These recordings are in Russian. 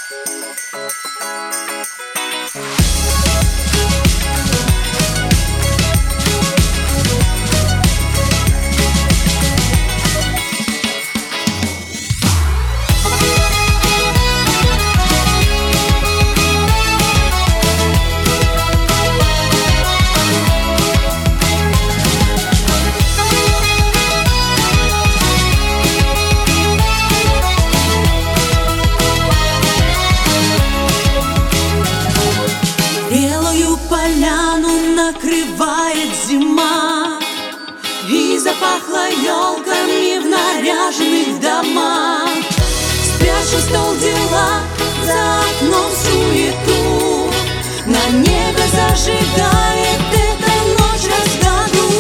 Поляну накрывает зима, и запахло елками в наряженных домах. Спрячу в стол дела, за окном суету, на небе зажигает эта ночь разгону.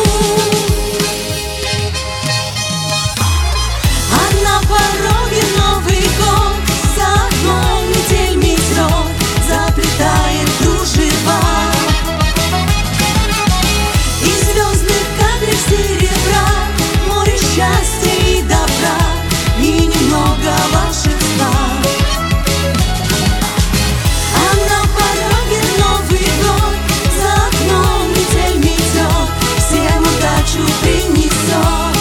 А на пороге Новый год, за окном метель метет, заплетает кружева. Серебра, море счастья и добра, и немного волшебства. А на пороге Новый год, за окном метель метет, всем удачу принесет.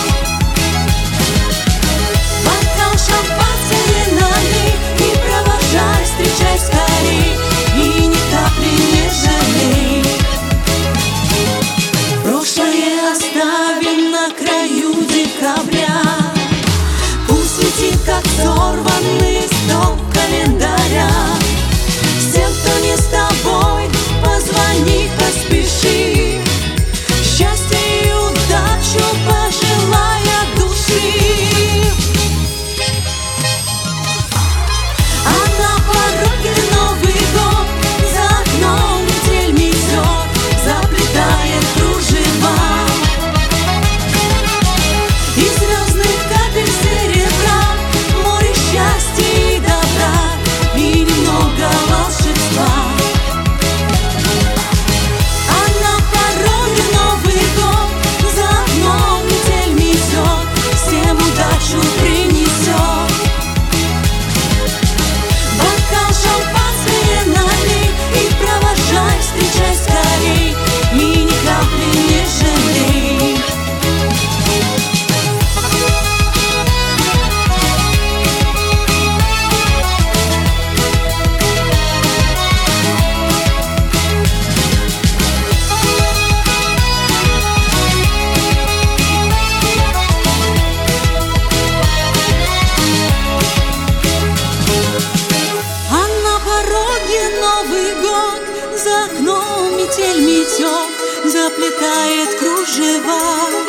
Бокал шампанское налей и провожай, встречай скорей, и ни капли не жалей. Прошлое оставим на краю декабря, пусть летит, как сорванный листок календаря. Всем, кто не с тобой, позвони, поспеши, счастья и удачу пожелай от души. А на пороге Новый год, за окном метель метет, заплетает кружева. Из звездных капель серебра, море счастья и добра, и немного волшебства. А на пороге Новый год, за окном метель метет, всем удачу принесет. Бокал шампанское налей и провожай, встречай скорей, и ни капли не жалей. А на пороге Новый год, за окном метель метет, заплетает кружева.